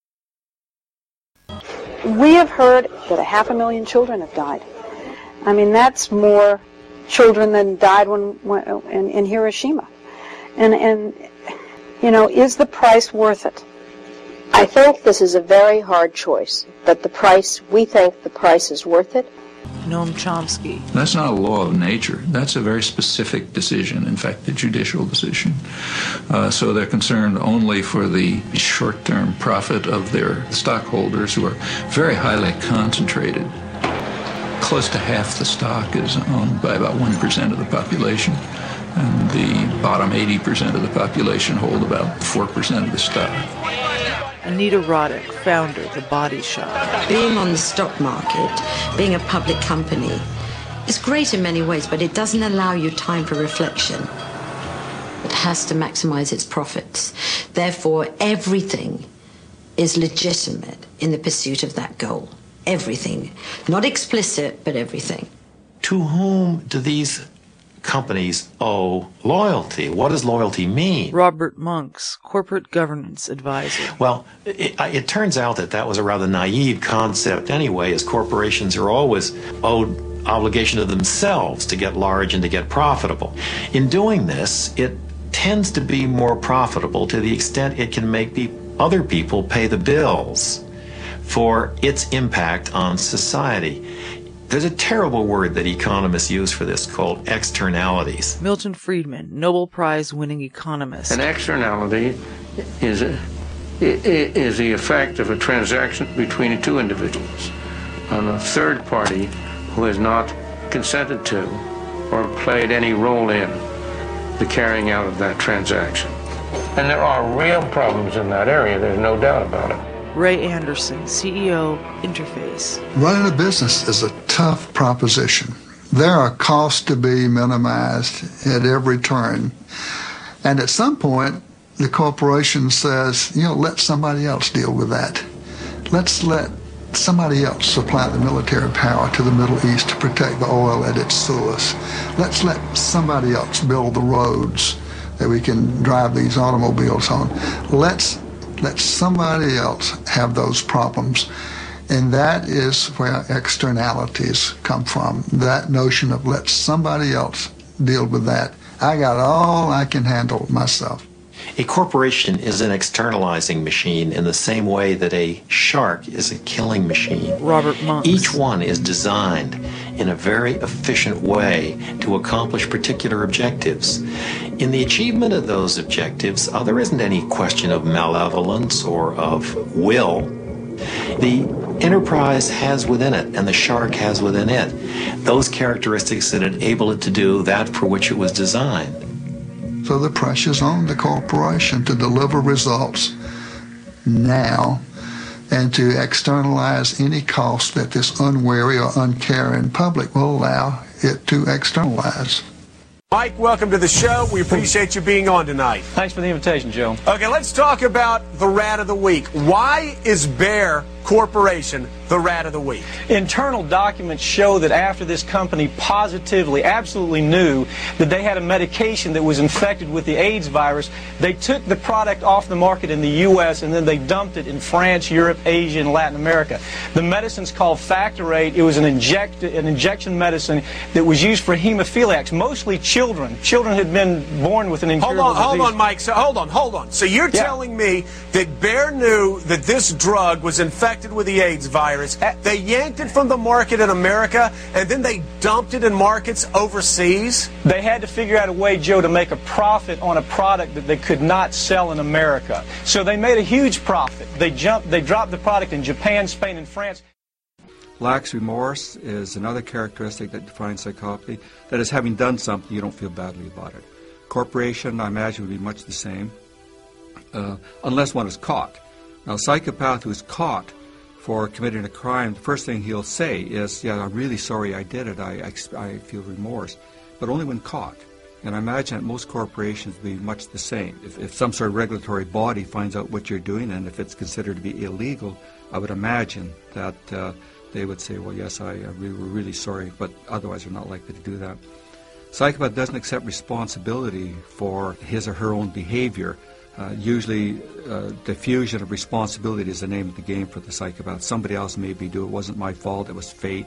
We have heard that 500,000 children have died. I mean, that's more children than died in Hiroshima. And is the price worth it? I think this is a very hard choice, but we think the price is worth it. Noam Chomsky. That's not a law of nature. That's a very specific decision, in fact, a judicial decision. So they're concerned only for the short-term profit of their stockholders, who are very highly concentrated. Close to half the stock is owned by about 1% of the population, and the bottom 80% of the population hold about 4% of the stock. Anita Roddick, founder of The Body Shop. Being on the stock market, being a public company, is great in many ways, but it doesn't allow you time for reflection. It has to maximize its profits. Therefore, everything is legitimate in the pursuit of that goal. Everything. Not explicit, but everything. To whom do these companies owe loyalty? What does loyalty mean? Robert Monks, corporate governance advisor. Well, it turns out that was a rather naive concept anyway, as corporations are always owed obligation to themselves to get large and to get profitable. In doing this, it tends to be more profitable to the extent it can make other people pay the bills for its impact on society. There's a terrible word that economists use for this called externalities. Milton Friedman, Nobel Prize-winning economist. An externality is the effect of a transaction between two individuals on a third party who has not consented to or played any role in the carrying out of that transaction. And there are real problems in that area, there's no doubt about it. Ray Anderson, CEO, Interface. Running a business is a tough proposition. There are costs to be minimized at every turn. And at some point, the corporation says, let somebody else deal with that. Let's let somebody else supply the military power to the Middle East to protect the oil at its source. Let's let somebody else build the roads that we can drive these automobiles on. Let's let somebody else have those problems. And that is where externalities come from. That notion of let somebody else deal with that. I got all I can handle myself. A corporation is an externalizing machine in the same way that a shark is a killing machine. Robert Monks. Each one is designed in a very efficient way to accomplish particular objectives. In the achievement of those objectives, there isn't any question of malevolence or of will. The enterprise has within it, and the shark has within it, those characteristics that enable it to do that for which it was designed. So the pressure's on the corporation to deliver results now and to externalize any cost that this unwary or uncaring public will allow it to externalize. Mike, welcome to the show. We appreciate you being on tonight. Thanks for the invitation, Joe. Okay, let's talk about the rat of the week. Why is Bayer Corporation the rat of the week? Internal documents show that after this company positively, absolutely knew that they had a medication that was infected with the AIDS virus, they took the product off the market in the U.S. and then they dumped it in France, Europe, Asia, and Latin America. The medicine's called Factorate. It was an injection medicine that was used for hemophiliacs, mostly children. Children had been born with an incurable disease. Hold on, Mike. So, hold on. So you're telling me that Bayer knew that this drug was infected with the AIDS virus. They yanked it from the market in America, and then they dumped it in markets overseas? They had to figure out a way, Joe, to make a profit on a product that they could not sell in America. So they made a huge profit. They dropped the product in Japan, Spain, and France. Lax remorse is another characteristic that defines psychopathy. That is, having done something, you don't feel badly about it. Corporation, I imagine, would be much the same, unless one is caught. Now, a psychopath who is caught for committing a crime, the first thing he'll say is, yeah, I'm really sorry I did it, I feel remorse, but only when caught. And I imagine that most corporations will be much the same. If some sort of regulatory body finds out what you're doing, and if it's considered to be illegal, I would imagine that they would say, well, yes, we're really sorry, but otherwise they're not likely to do that. Psychopath doesn't accept responsibility for his or her own behavior. Usually, diffusion of responsibility is the name of the game for the psychopath. Somebody else maybe do it. Wasn't my fault. It was fate,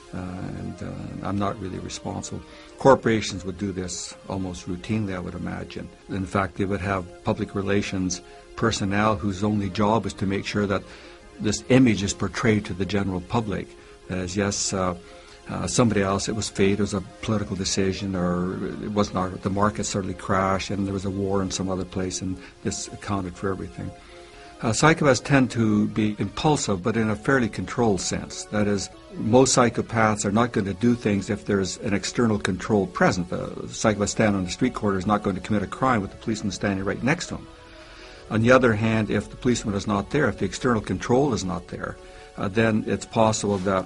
and I'm not really responsible. Corporations would do this almost routinely, I would imagine. In fact, they would have public relations personnel whose only job is to make sure that this image is portrayed to the general public as, yes, somebody else, it was fate, it was a political decision, or it was not, the market suddenly crashed and there was a war in some other place, and this accounted for everything. Psychopaths tend to be impulsive, but in a fairly controlled sense. That is, most psychopaths are not going to do things if there's an external control present. The psychopath standing on the street corner is not going to commit a crime with the policeman standing right next to him. On the other hand, if the policeman is not there, if the external control is not there, then it's possible that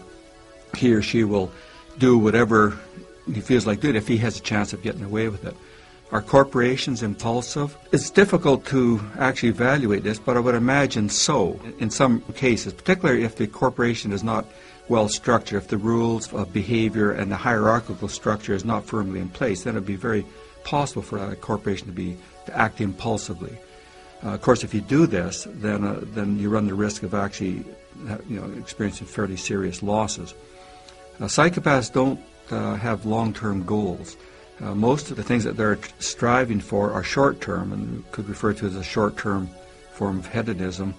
he or she will do whatever he feels like doing if he has a chance of getting away with it. Are corporations impulsive? It's difficult to actually evaluate this, but I would imagine so in some cases, particularly if the corporation is not well structured, if the rules of behavior and the hierarchical structure is not firmly in place, then it would be very possible for a corporation to act impulsively. Of course, if you do this, then you run the risk of actually experiencing fairly serious losses. Psychopaths don't have long-term goals. Most of the things that they're striving for are short-term, and could refer to as a short-term form of hedonism.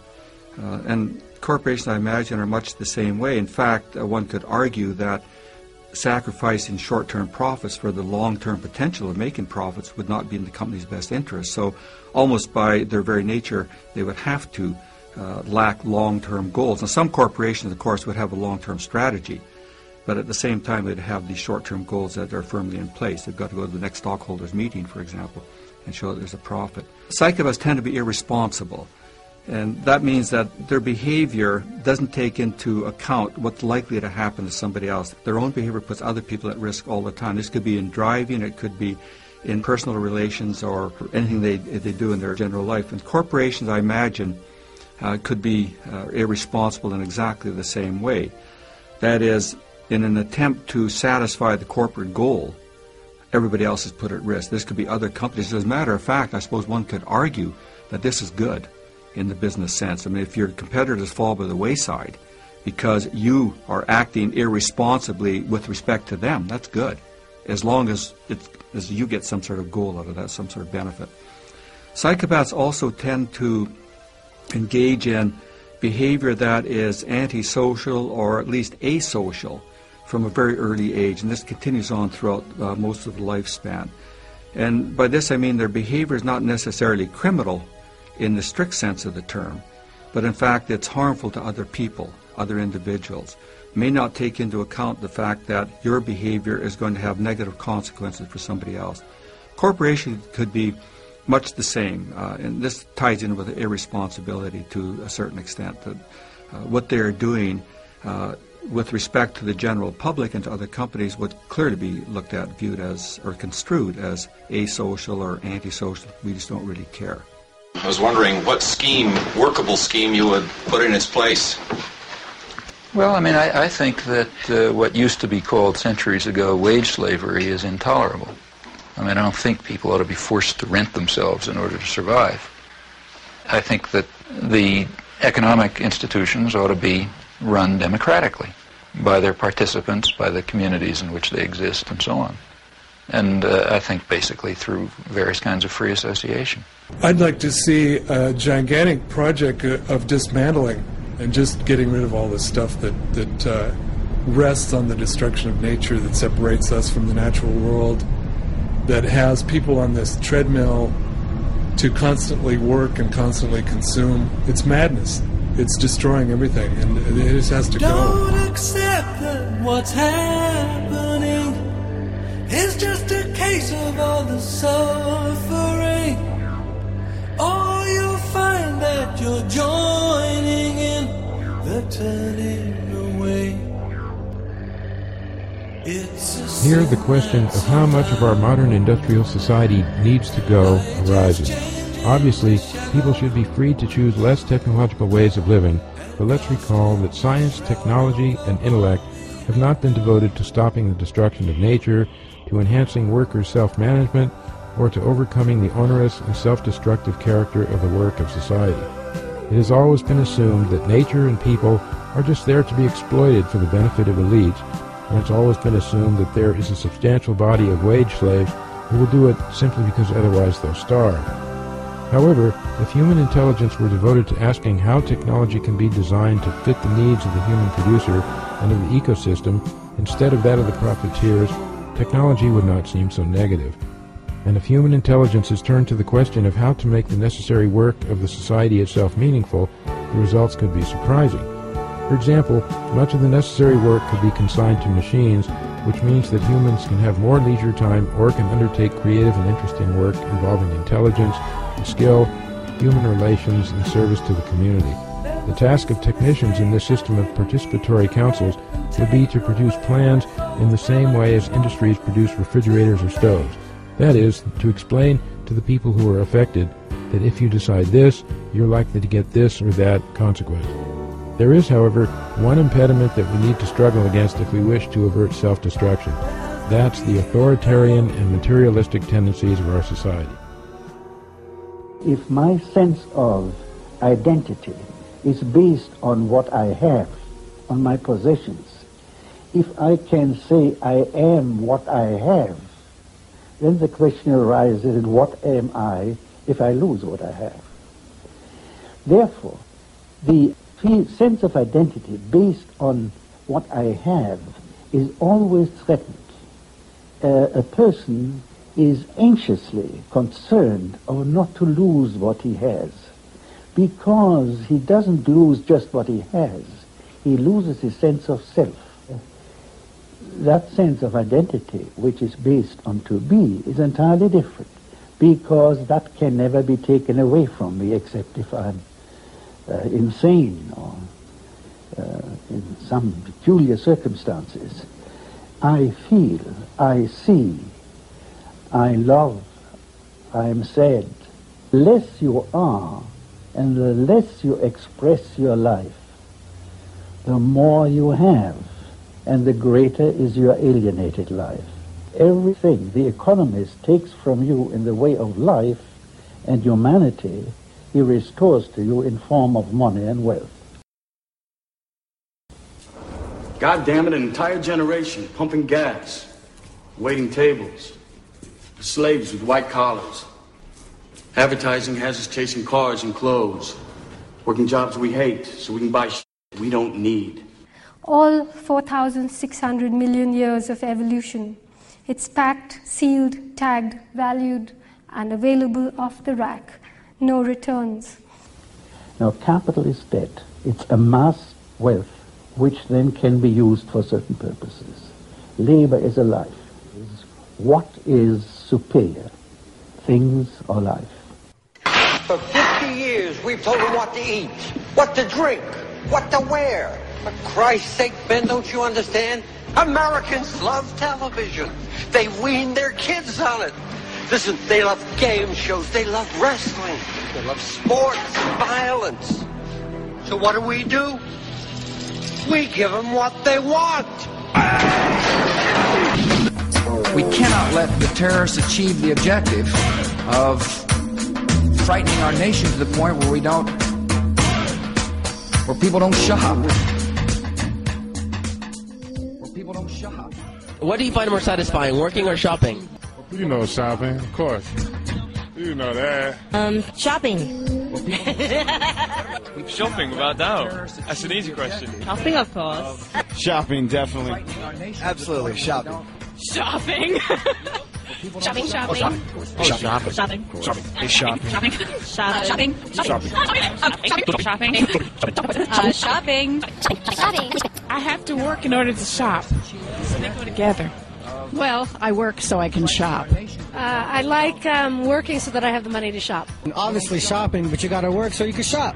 And corporations, I imagine, are much the same way. In fact, one could argue that sacrificing short-term profits for the long-term potential of making profits would not be in the company's best interest. So almost by their very nature, they would have to lack long-term goals. Now, some corporations, of course, would have a long-term strategy, but at the same time, they'd have these short-term goals that are firmly in place. They've got to go to the next stockholders' meeting, for example, and show that there's a profit. Psychopaths tend to be irresponsible, and that means that their behavior doesn't take into account what's likely to happen to somebody else. Their own behavior puts other people at risk all the time. This could be in driving, it could be in personal relations, or anything they do in their general life. And corporations, I imagine, could be irresponsible in exactly the same way. That is, in an attempt to satisfy the corporate goal, everybody else is put at risk. This could be other companies. As a matter of fact, I suppose one could argue that this is good in the business sense. I mean, if your competitors fall by the wayside because you are acting irresponsibly with respect to them, that's good, as long as you get some sort of goal out of that, some sort of benefit. Psychopaths also tend to engage in behavior that is antisocial or at least asocial from a very early age, and this continues on throughout most of the lifespan. And by this I mean their behavior is not necessarily criminal in the strict sense of the term, but in fact it's harmful to other people, other individuals. May not take into account the fact that your behavior is going to have negative consequences for somebody else. Corporations could be much the same, and this ties in with irresponsibility to a certain extent. what they're doing with respect to the general public and to other companies would clearly be looked at, viewed as, or construed as asocial or antisocial. We just don't really care. I was wondering what workable scheme you would put in its place. Well, I mean, I think that what used to be called centuries ago wage slavery is intolerable. I mean, I don't think people ought to be forced to rent themselves in order to survive. I think that the economic institutions ought to be run democratically by their participants, by the communities in which they exist, and so on. And I think basically through various kinds of free association. I'd like to see a gigantic project of dismantling and just getting rid of all this stuff that rests on the destruction of nature, that separates us from the natural world, that has people on this treadmill to constantly work and constantly consume. It's madness. It's destroying everything, and it just has to go. Don't accept that what's happening is just a case of all the suffering. Or you'll find that you're joining in the turning away. Here, the question of how much of our modern industrial society needs to go arises. Obviously, people should be free to choose less technological ways of living, but let's recall that science, technology, and intellect have not been devoted to stopping the destruction of nature, to enhancing workers' self-management, or to overcoming the onerous and self-destructive character of the work of society. It has always been assumed that nature and people are just there to be exploited for the benefit of elites, and it's always been assumed that there is a substantial body of wage slaves who will do it simply because otherwise they'll starve. However, if human intelligence were devoted to asking how technology can be designed to fit the needs of the human producer and of the ecosystem, instead of that of the profiteers, technology would not seem so negative. And if human intelligence is turned to the question of how to make the necessary work of the society itself meaningful, the results could be surprising. For example, much of the necessary work could be consigned to machines, which means that humans can have more leisure time or can undertake creative and interesting work involving intelligence, skill, human relations, and service to the community. The task of technicians in this system of participatory councils would be to produce plans in the same way as industries produce refrigerators or stoves. That is, to explain to the people who are affected that if you decide this, you're likely to get this or that consequence. There is, however, one impediment that we need to struggle against if we wish to avert self-destruction. That's the authoritarian and materialistic tendencies of our society. If my sense of identity is based on what I have, on my possessions, if I can say I am what I have, then the question arises, what am I if I lose what I have? Therefore, the sense of identity based on what I have is always threatened. A person is anxiously concerned of not to lose what he has, because he doesn't lose just what he has, he loses his sense of self. That sense of identity, which is based on to be, is entirely different, because that can never be taken away from me except if I'm insane or in some peculiar circumstances. I feel, I see, I love, I am sad. The less you are, and the less you express your life, the more you have, and the greater is your alienated life. Everything the economist takes from you in the way of life and humanity, he restores to you in form of money and wealth. God damn it, an entire generation pumping gas, waiting tables, slaves with white collars. Advertising has us chasing cars and clothes, working jobs we hate so we can buy shit we don't need. All 4,600 million years of evolution. It's packed, sealed, tagged, valued, and available off the rack. No returns. Now, capital is debt. It's amassed wealth, which then can be used for certain purposes. Labor is a life. What is superior, things or life? For 50 years, we've told them what to eat, what to drink, what to wear. For Christ's sake, Ben, don't you understand? Americans love television. They wean their kids on it. Listen, they love game shows. They love wrestling. They love sports, violence. So what do? We give them what they want. We cannot let the terrorists achieve the objective of frightening our nation to the point where people don't shop. What do you find more satisfying, working or shopping? You know shopping, of course. You know that. Shopping. Shopping, without doubt. That's an easy question. Shopping, of course. Shopping, definitely. Absolutely, shopping. Shopping. Shopping. Shopping. I have to work in order to shop. So they go together. Well, I work so I can shop. I like working so that I have the money to shop. Obviously shopping, but you gotta work so you can shop.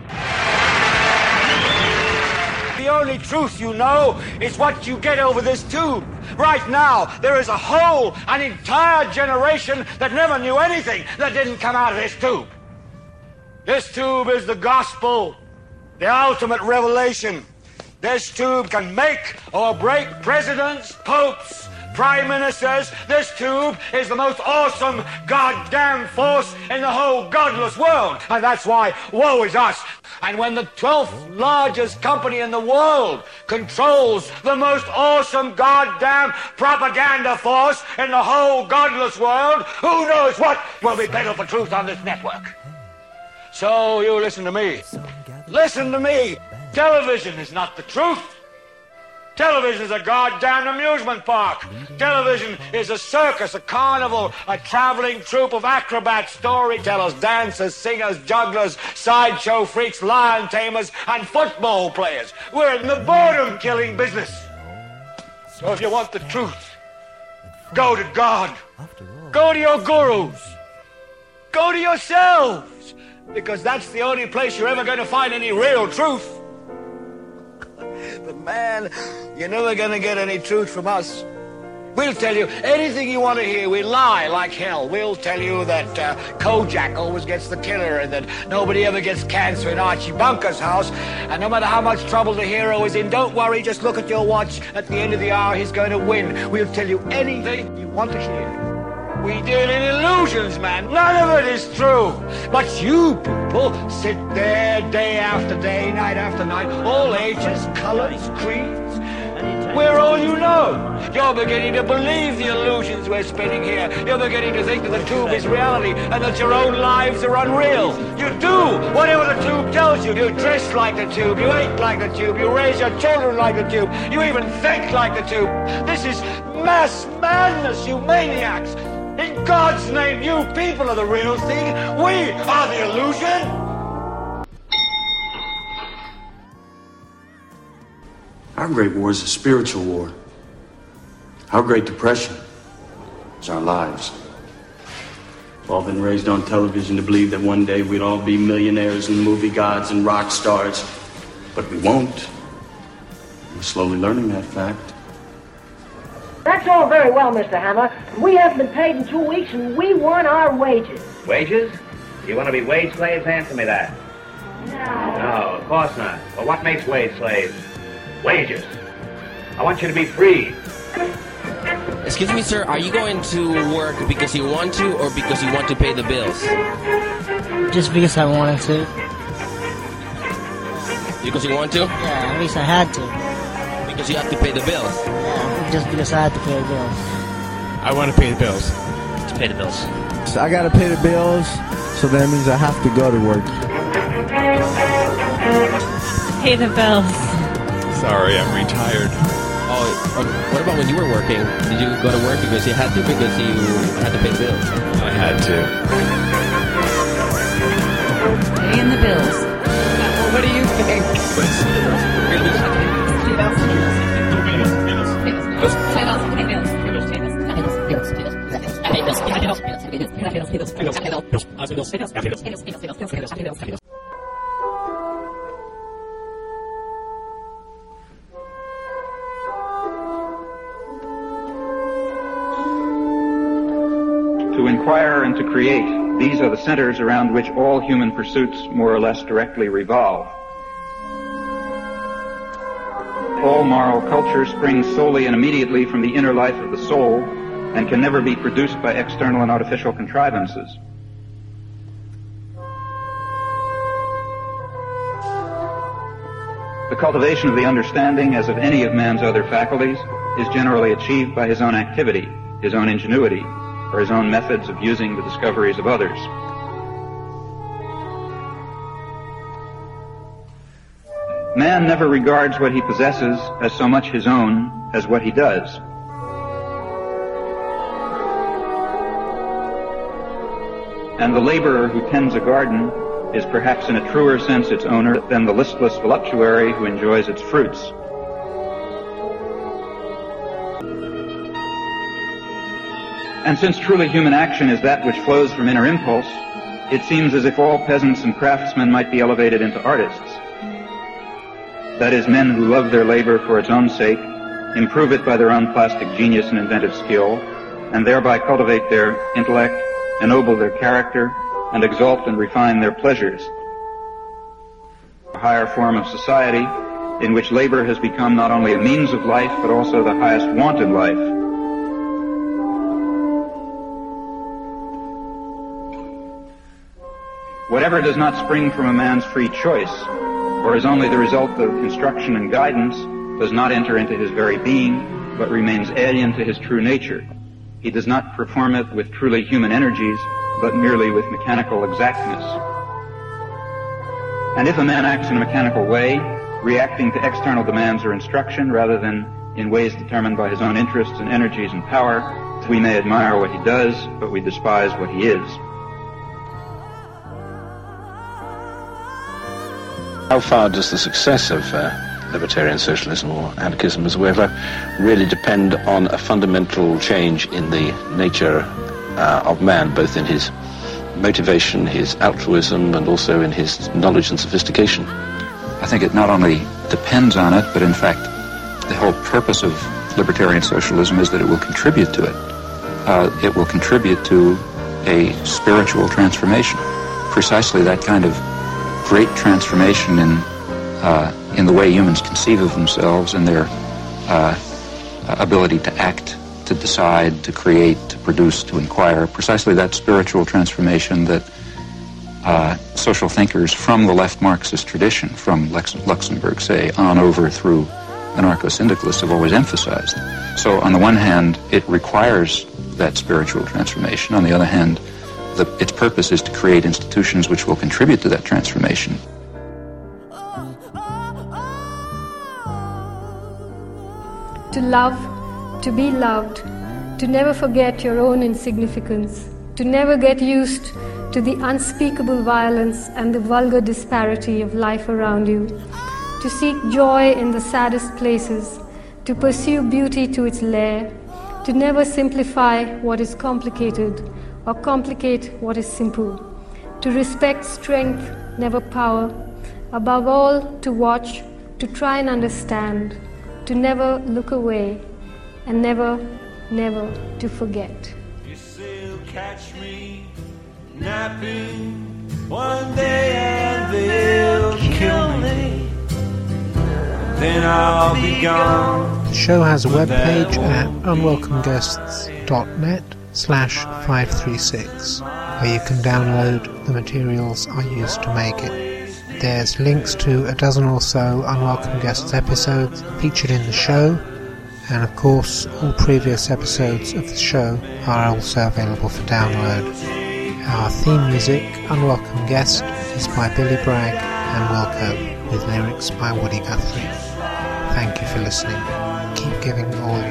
The only truth you know is what you get over this tube. Right now, there is an entire generation that never knew anything that didn't come out of this tube. This tube is the gospel, the ultimate revelation. This tube can make or break presidents, popes, prime ministers. This tube is the most awesome goddamn force in the whole godless world. And that's why woe is us. And when the 12th largest company in the world controls the most awesome goddamn propaganda force in the whole godless world, who knows what will be better for truth on this network. So you listen to me. Listen to me. Television is not the truth. Television is a goddamn amusement park. Television is a circus, a carnival, a traveling troupe of acrobats, storytellers, dancers, singers, jugglers, sideshow freaks, lion tamers, and football players. We're in the boredom-killing business. So if you want the truth, go to God. Go to your gurus. Go to yourselves. Because that's the only place you're ever going to find any real truth. But man, you're never going to get any truth from us. We'll tell you anything you want to hear. We lie like hell. We'll tell you that Kojak always gets the killer and that nobody ever gets cancer in Archie Bunker's house. And no matter how much trouble the hero is in, don't worry, just look at your watch. At the end of the hour, he's going to win. We'll tell you anything you want to hear. We deal in illusions, man. None of it is true. But you people sit there day after day, night after night, all ages, colors, creeds. We're all you know. You're beginning to believe the illusions we're spinning here. You're beginning to think that the tube is reality and that your own lives are unreal. You do whatever the tube tells you. You dress like the tube. You eat like the tube. You raise your children like the tube. You even think like the tube. This is mass madness, you maniacs. In God's name, you people are the real thing. We are the illusion. Our Great War is a spiritual war. Our Great Depression is our lives. We've all been raised on television to believe that one day we'd all be millionaires and movie gods and rock stars. But we won't. We're slowly learning that fact. That's all very well, Mr. Hammer. We haven't been paid in 2 weeks, and we want our wages. Wages? You want to be wage slaves? Answer me that. No, of course not. Well, what makes wage slaves? Wages. I want you to be free. Excuse me, sir, are you going to work because you want to or because you want to pay the bills? Just because I wanted to. Because you want to? Yeah, at least I had to. Because you have to pay the bills? Yeah, just because I had to pay the bills. I want to pay the bills. To pay the bills. So I gotta pay the bills, so that means I have to go to work. Pay the bills. Sorry, I'm retired. Oh, what about when you were working? Did you go to work because you had to, because you had to pay the bills? I had to. Paying the bills. Well, what do you think? acquire and to create, these are the centers around which all human pursuits more or less directly revolve. All moral culture springs solely and immediately from the inner life of the soul and can never be produced by external and artificial contrivances. The cultivation of the understanding, as of any of man's other faculties, is generally achieved by his own activity, his own ingenuity, or his own methods of using the discoveries of others. Man never regards what he possesses as so much his own as what he does. And the laborer who tends a garden is perhaps in a truer sense its owner than the listless voluptuary who enjoys its fruits. And since truly human action is that which flows from inner impulse, it seems as if all peasants and craftsmen might be elevated into artists. That is, men who love their labor for its own sake, improve it by their own plastic genius and inventive skill, and thereby cultivate their intellect, ennoble their character, and exalt and refine their pleasures. A higher form of society in which labor has become not only a means of life, but also the highest want in life. Whatever does not spring from a man's free choice, or is only the result of instruction and guidance, does not enter into his very being, but remains alien to his true nature. He does not perform it with truly human energies, but merely with mechanical exactness. And if a man acts in a mechanical way, reacting to external demands or instruction rather than in ways determined by his own interests and energies and power, we may admire what he does, but we despise what he is. How far does the success of libertarian socialism or anarchism as whatever really depend on a fundamental change in the nature of man, both in his motivation, his altruism, and also in his knowledge and sophistication? I think it not only depends on it, but in fact the whole purpose of libertarian socialism is that it will contribute to it. It will contribute to a spiritual transformation, precisely that kind of great transformation in the way humans conceive of themselves and their ability to act, to decide, to create, to produce, to inquire. Precisely that spiritual transformation that social thinkers from the left Marxist tradition, from Luxemburg, say, on over through anarcho-syndicalists have always emphasized. So on the one hand, it requires that spiritual transformation. On the other hand, its purpose is to create institutions which will contribute to that transformation. To love, to be loved, to never forget your own insignificance, to never get used to the unspeakable violence and the vulgar disparity of life around you, to seek joy in the saddest places, to pursue beauty to its lair, to never simplify what is complicated or complicate what is simple, to respect strength, never power, above all to watch, to try and understand, to never look away, and never, never to forget. You'll catch me napping one day and they'll kill me, then I'll be gone. The show has a webpage at unwelcomeguests.net/536 where you can download the materials I used to make it. There's links to a dozen or so Unwelcome Guests episodes featured in the show, and of course all previous episodes of the show are also available for download. Our theme music, Unwelcome Guest, is by Billy Bragg and Wilco, with lyrics by Woody Guthrie. Thank you for listening. Keep giving all